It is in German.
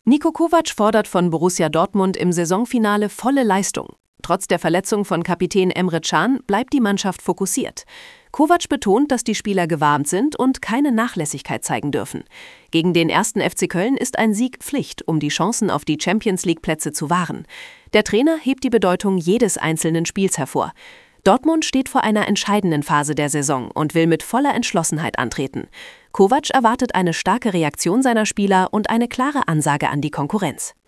Niko Kovac fordert von Borussia Dortmund im Saisonfinale volle Leistung. Trotz der Verletzung von Kapitän Emre Can bleibt die Mannschaft fokussiert. Kovac betont, dass die Spieler gewarnt sind und keine Nachlässigkeit zeigen dürfen. Gegen den 1. FC Köln ist ein Sieg Pflicht, um die Chancen auf die Champions-League-Plätze zu wahren. Der Trainer hebt die Bedeutung jedes einzelnen Spiels hervor. Dortmund steht vor einer entscheidenden Phase der Saison und will mit voller Entschlossenheit antreten. Kovac erwartet eine starke Reaktion seiner Spieler und eine klare Ansage an die Konkurrenz.